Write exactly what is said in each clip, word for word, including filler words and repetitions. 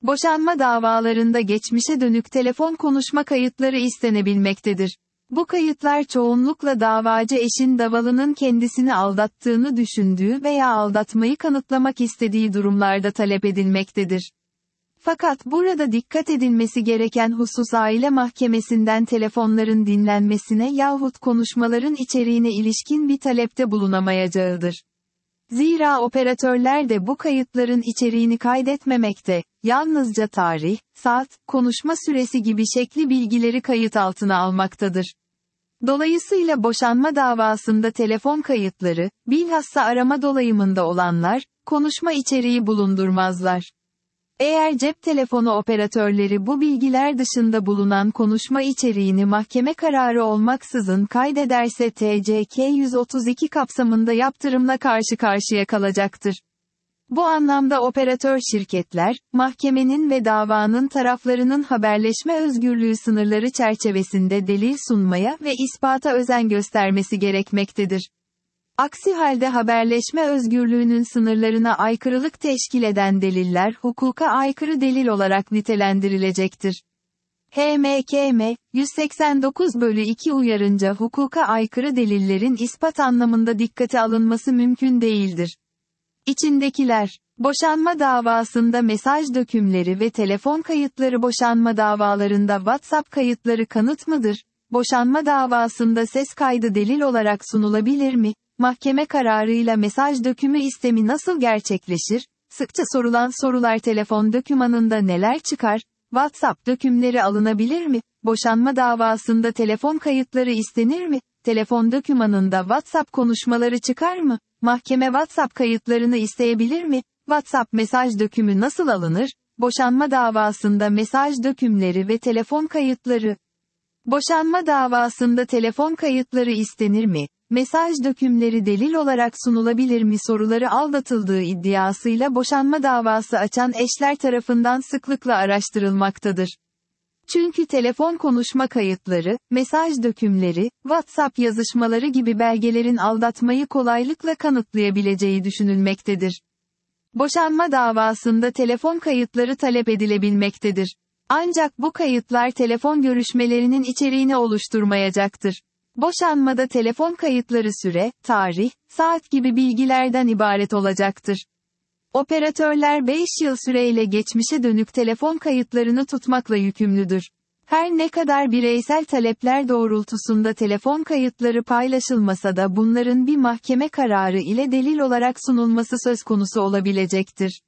Boşanma davalarında geçmişe dönük telefon konuşma kayıtları istenebilmektedir. Bu kayıtlar çoğunlukla davacı eşin davalının kendisini aldattığını düşündüğü veya aldatmayı kanıtlamak istediği durumlarda talep edilmektedir. Fakat burada dikkat edilmesi gereken husus aile mahkemesinden telefonların dinlenmesine yahut konuşmaların içeriğine ilişkin bir talepte bulunamayacağıdır. Zira operatörler de bu kayıtların içeriğini kaydetmemekte, yalnızca tarih, saat, konuşma süresi gibi şekli bilgileri kayıt altına almaktadır. Dolayısıyla boşanma davasında telefon kayıtları, bilhassa arama dolayımında olanlar, konuşma içeriği bulundurmazlar. Eğer cep telefonu operatörleri bu bilgiler dışında bulunan konuşma içeriğini mahkeme kararı olmaksızın kaydederse T C K yüz otuz iki kapsamında yaptırımla karşı karşıya kalacaktır. Bu anlamda operatör şirketler, mahkemenin ve davanın taraflarının haberleşme özgürlüğü sınırları çerçevesinde delil sunmaya ve ispata özen göstermesi gerekmektedir. Aksi halde haberleşme özgürlüğünün sınırlarına aykırılık teşkil eden deliller hukuka aykırı delil olarak nitelendirilecektir. H M K M, yüz seksen dokuz bölü iki uyarınca hukuka aykırı delillerin ispat anlamında dikkate alınması mümkün değildir. İçindekiler, boşanma davasında mesaj dökümleri ve telefon kayıtları boşanma davalarında WhatsApp kayıtları kanıt mıdır? Boşanma davasında ses kaydı delil olarak sunulabilir mi? Mahkeme kararıyla mesaj dökümü istemi nasıl gerçekleşir? Sıkça sorulan sorular telefon dökümanında neler çıkar? WhatsApp dökümleri alınabilir mi? Boşanma davasında telefon kayıtları istenir mi? Telefon dökümanında WhatsApp konuşmaları çıkar mı? Mahkeme WhatsApp kayıtlarını isteyebilir mi? WhatsApp mesaj dökümü nasıl alınır? Boşanma davasında mesaj dökümleri ve telefon kayıtları. Boşanma davasında telefon kayıtları istenir mi? Mesaj dökümleri delil olarak sunulabilir mi soruları aldatıldığı iddiasıyla boşanma davası açan eşler tarafından sıklıkla araştırılmaktadır. Çünkü telefon konuşma kayıtları, mesaj dökümleri, WhatsApp yazışmaları gibi belgelerin aldatmayı kolaylıkla kanıtlayabileceği düşünülmektedir. Boşanma davasında telefon kayıtları talep edilebilmektedir. Ancak bu kayıtlar telefon görüşmelerinin içeriğini oluşturmayacaktır. Boşanmada telefon kayıtları süre, tarih, saat gibi bilgilerden ibaret olacaktır. Operatörler beş yıl süreyle geçmişe dönük telefon kayıtlarını tutmakla yükümlüdür. Her ne kadar bireysel talepler doğrultusunda telefon kayıtları paylaşılmasa da bunların bir mahkeme kararı ile delil olarak sunulması söz konusu olabilecektir.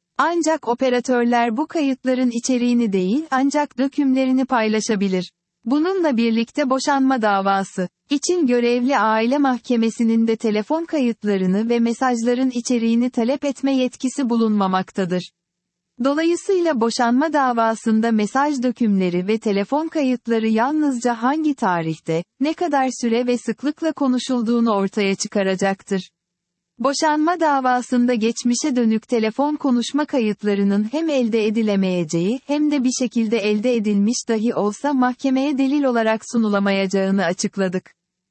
Ancak operatörler bu kayıtların içeriğini değil ancak dökümlerini paylaşabilir. Bununla birlikte boşanma davası için görevli aile mahkemesinin de telefon kayıtlarını ve mesajların içeriğini talep etme yetkisi bulunmamaktadır. Dolayısıyla boşanma davasında mesaj dökümleri ve telefon kayıtları yalnızca hangi tarihte, ne kadar süre ve sıklıkla konuşulduğunu ortaya çıkaracaktır. Boşanma davasında geçmişe dönük telefon konuşma kayıtlarının hem elde edilemeyeceği hem de bir şekilde elde edilmiş dahi olsa mahkemeye delil olarak sunulamayacağını açıkladık.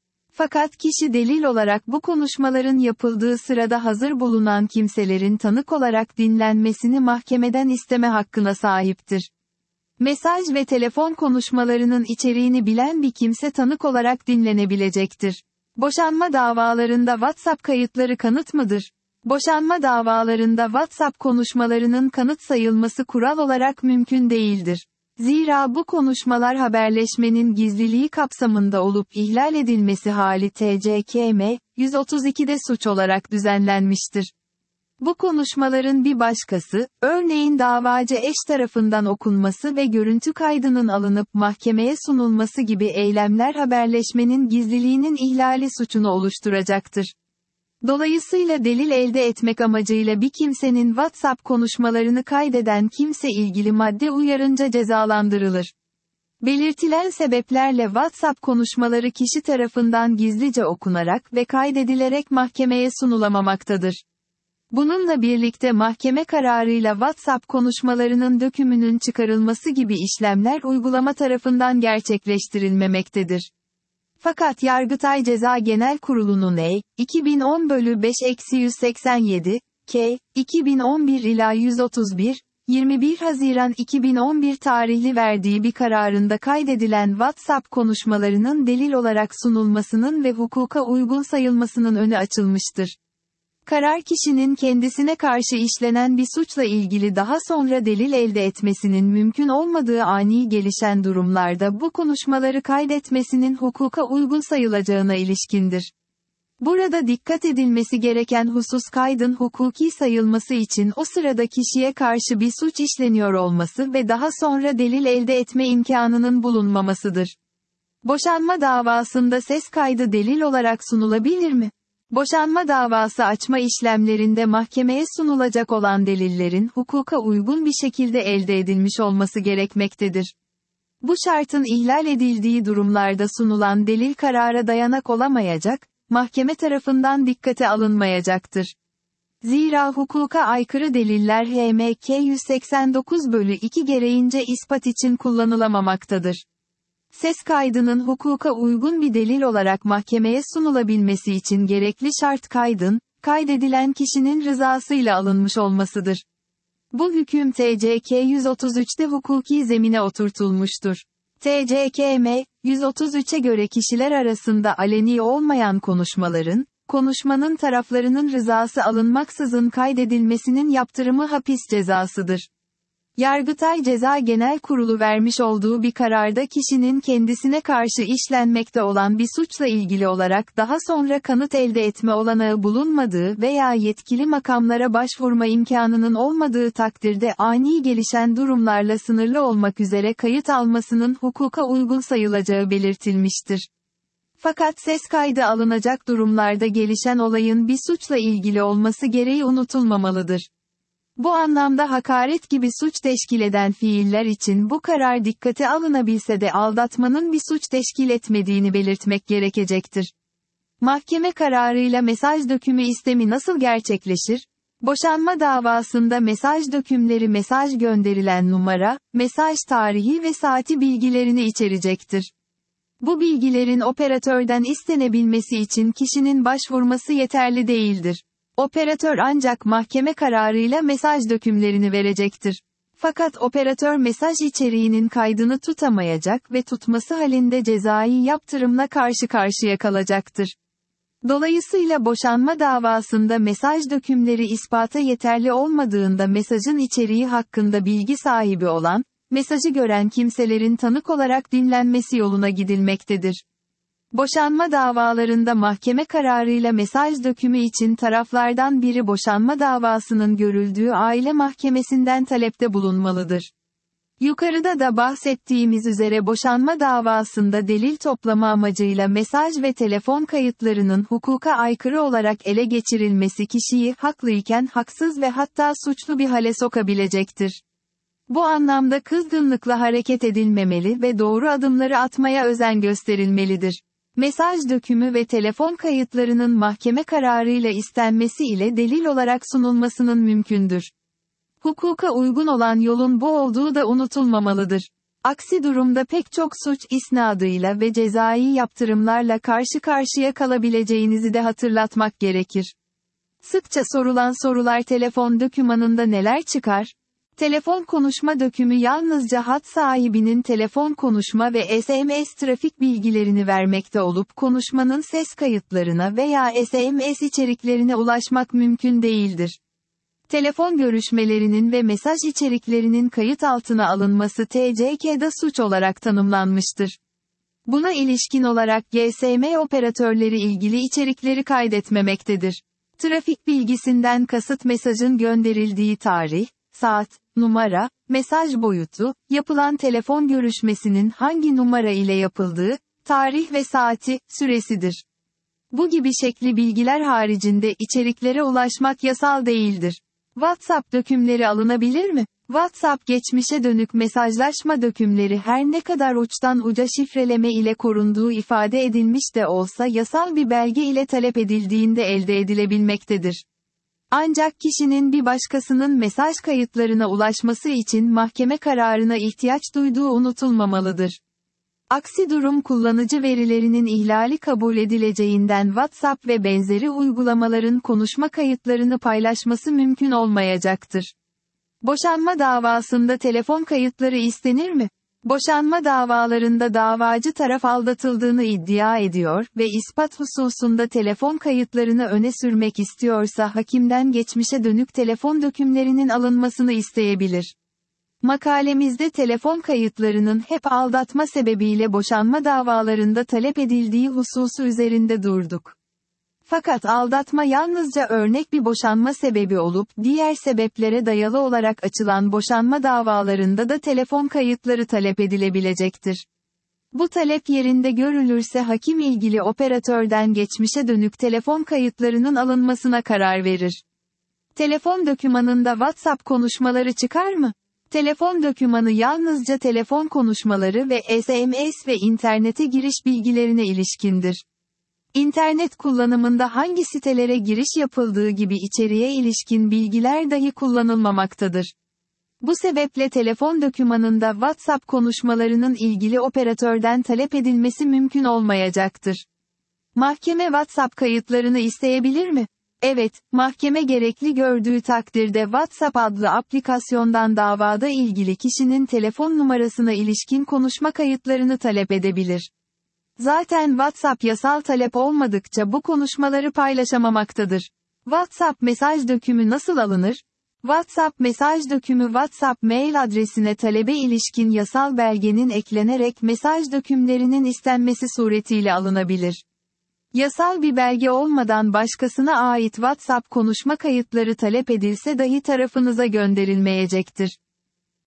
Fakat kişi delil olarak bu konuşmaların yapıldığı sırada hazır bulunan kimselerin tanık olarak dinlenmesini mahkemeden isteme hakkına sahiptir. Mesaj ve telefon konuşmalarının içeriğini bilen bir kimse tanık olarak dinlenebilecektir. Boşanma davalarında WhatsApp kayıtları kanıt mıdır? Boşanma davalarında WhatsApp konuşmalarının kanıt sayılması kural olarak mümkün değildir. Zira bu konuşmalar haberleşmenin gizliliği kapsamında olup ihlal edilmesi hali T C K M yüz otuz ikide suç olarak düzenlenmiştir. Bu konuşmaların bir başkası, örneğin davacı eş tarafından okunması ve görüntü kaydının alınıp mahkemeye sunulması gibi eylemler haberleşmenin gizliliğinin ihlali suçunu oluşturacaktır. Dolayısıyla delil elde etmek amacıyla bir kimsenin WhatsApp konuşmalarını kaydeden kimse ilgili madde uyarınca cezalandırılır. Belirtilen sebeplerle WhatsApp konuşmaları kişi tarafından gizlice okunarak ve kaydedilerek mahkemeye sunulamamaktadır. Bununla birlikte mahkeme kararıyla WhatsApp konuşmalarının dökümünün çıkarılması gibi işlemler uygulama tarafından gerçekleştirilmemektedir. Fakat Yargıtay Ceza Genel Kurulu'nun E. iki bin on bölü beş yüz seksen yedi, K. iki bin on bir ila yüz otuz bir, yirmi bir Haziran iki bin on bir tarihli verdiği bir kararında kaydedilen WhatsApp konuşmalarının delil olarak sunulmasının ve hukuka uygun sayılmasının önü açılmıştır. Karar kişinin kendisine karşı işlenen bir suçla ilgili daha sonra delil elde etmesinin mümkün olmadığı ani gelişen durumlarda bu konuşmaları kaydetmesinin hukuka uygun sayılacağına ilişkindir. Burada dikkat edilmesi gereken husus kaydın hukuki sayılması için o sırada kişiye karşı bir suç işleniyor olması ve daha sonra delil elde etme imkanının bulunmamasıdır. Boşanma davasında ses kaydı delil olarak sunulabilir mi? Boşanma davası açma işlemlerinde mahkemeye sunulacak olan delillerin hukuka uygun bir şekilde elde edilmiş olması gerekmektedir. Bu şartın ihlal edildiği durumlarda sunulan delil karara dayanak olamayacak, mahkeme tarafından dikkate alınmayacaktır. Zira hukuka aykırı deliller H M K yüz seksen dokuz bölü iki gereğince ispat için kullanılamamaktadır. Ses kaydının hukuka uygun bir delil olarak mahkemeye sunulabilmesi için gerekli şart kaydın, kaydedilen kişinin rızasıyla alınmış olmasıdır. Bu hüküm T C K yüz otuz üçte hukuki zemine oturtulmuştur. T C K M yüz otuz üçe göre kişiler arasında aleni olmayan konuşmaların, konuşmanın taraflarının rızası alınmaksızın kaydedilmesinin yaptırımı hapis cezasıdır. Yargıtay Ceza Genel Kurulu vermiş olduğu bir kararda kişinin kendisine karşı işlenmekte olan bir suçla ilgili olarak daha sonra kanıt elde etme olanağı bulunmadığı veya yetkili makamlara başvurma imkanının olmadığı takdirde ani gelişen durumlarla sınırlı olmak üzere kayıt almasının hukuka uygun sayılacağı belirtilmiştir. Fakat ses kaydı alınacak durumlarda gelişen olayın bir suçla ilgili olması gereği unutulmamalıdır. Bu anlamda hakaret gibi suç teşkil eden fiiller için bu karar dikkate alınabilse de aldatmanın bir suç teşkil etmediğini belirtmek gerekecektir. Mahkeme kararıyla mesaj dökümü istemi nasıl gerçekleşir? Boşanma davasında mesaj dökümleri mesaj gönderilen numara, mesaj tarihi ve saati bilgilerini içerecektir. Bu bilgilerin operatörden istenebilmesi için kişinin başvurması yeterli değildir. Operatör ancak mahkeme kararıyla mesaj dökümlerini verecektir. Fakat operatör mesaj içeriğinin kaydını tutamayacak ve tutması halinde cezai yaptırımla karşı karşıya kalacaktır. Dolayısıyla boşanma davasında mesaj dökümleri ispata yeterli olmadığında mesajın içeriği hakkında bilgi sahibi olan, mesajı gören kimselerin tanık olarak dinlenmesi yoluna gidilmektedir. Boşanma davalarında mahkeme kararıyla mesaj dökümü için taraflardan biri boşanma davasının görüldüğü aile mahkemesinden talepte bulunmalıdır. Yukarıda da bahsettiğimiz üzere boşanma davasında delil toplama amacıyla mesaj ve telefon kayıtlarının hukuka aykırı olarak ele geçirilmesi kişiyi haklıyken haksız ve hatta suçlu bir hale sokabilecektir. Bu anlamda kızgınlıkla hareket edilmemeli ve doğru adımları atmaya özen gösterilmelidir. Mesaj dökümü ve telefon kayıtlarının mahkeme kararıyla istenmesi ile delil olarak sunulmasının mümkündür. Hukuka uygun olan yolun bu olduğu da unutulmamalıdır. Aksi durumda pek çok suç isnadıyla ve cezai yaptırımlarla karşı karşıya kalabileceğinizi de hatırlatmak gerekir. Sıkça sorulan sorular telefon dokümanında neler çıkar? Telefon konuşma dökümü yalnızca hat sahibinin telefon konuşma ve S M S trafik bilgilerini vermekte olup konuşmanın ses kayıtlarına veya S M S içeriklerine ulaşmak mümkün değildir. Telefon görüşmelerinin ve mesaj içeriklerinin kayıt altına alınması T C K'da suç olarak tanımlanmıştır. Buna ilişkin olarak G S M operatörleri ilgili içerikleri kaydetmemektedir. Trafik bilgisinden kasıt mesajın gönderildiği tarih, saat, numara, mesaj boyutu, yapılan telefon görüşmesinin hangi numara ile yapıldığı, tarih ve saati, süresidir. Bu gibi şekli bilgiler haricinde içeriklere ulaşmak yasal değildir. WhatsApp dökümleri alınabilir mi? WhatsApp geçmişe dönük mesajlaşma dökümleri her ne kadar uçtan uca şifreleme ile korunduğu ifade edilmiş de olsa yasal bir belge ile talep edildiğinde elde edilebilmektedir. Ancak kişinin bir başkasının mesaj kayıtlarına ulaşması için mahkeme kararına ihtiyaç duyduğu unutulmamalıdır. Aksi durum kullanıcı verilerinin ihlali kabul edileceğinden WhatsApp ve benzeri uygulamaların konuşma kayıtlarını paylaşması mümkün olmayacaktır. Boşanma davasında telefon kayıtları istenir mi? Boşanma davalarında davacı taraf aldatıldığını iddia ediyor ve ispat hususunda telefon kayıtlarını öne sürmek istiyorsa hakimden geçmişe dönük telefon dökümlerinin alınmasını isteyebilir. Makalemizde telefon kayıtlarının hep aldatma sebebiyle boşanma davalarında talep edildiği hususu üzerinde durduk. Fakat aldatma yalnızca örnek bir boşanma sebebi olup, diğer sebeplere dayalı olarak açılan boşanma davalarında da telefon kayıtları talep edilebilecektir. Bu talep yerinde görülürse hakim ilgili operatörden geçmişe dönük telefon kayıtlarının alınmasına karar verir. Telefon dokümanında WhatsApp konuşmaları çıkar mı? Telefon dokümanı yalnızca telefon konuşmaları ve S M S ve internete giriş bilgilerine ilişkindir. İnternet kullanımında hangi sitelere giriş yapıldığı gibi içeriğe ilişkin bilgiler dahi kullanılmamaktadır. Bu sebeple telefon dokümanında WhatsApp konuşmalarının ilgili operatörden talep edilmesi mümkün olmayacaktır. Mahkeme WhatsApp kayıtlarını isteyebilir mi? Evet, mahkeme gerekli gördüğü takdirde WhatsApp adlı aplikasyondan davada ilgili kişinin telefon numarasına ilişkin konuşma kayıtlarını talep edebilir. Zaten WhatsApp yasal talep olmadıkça bu konuşmaları paylaşamamaktadır. WhatsApp mesaj dökümü nasıl alınır? WhatsApp mesaj dökümü WhatsApp mail adresine talebe ilişkin yasal belgenin eklenerek mesaj dökümlerinin istenmesi suretiyle alınabilir. Yasal bir belge olmadan başkasına ait WhatsApp konuşma kayıtları talep edilse dahi tarafınıza gönderilmeyecektir.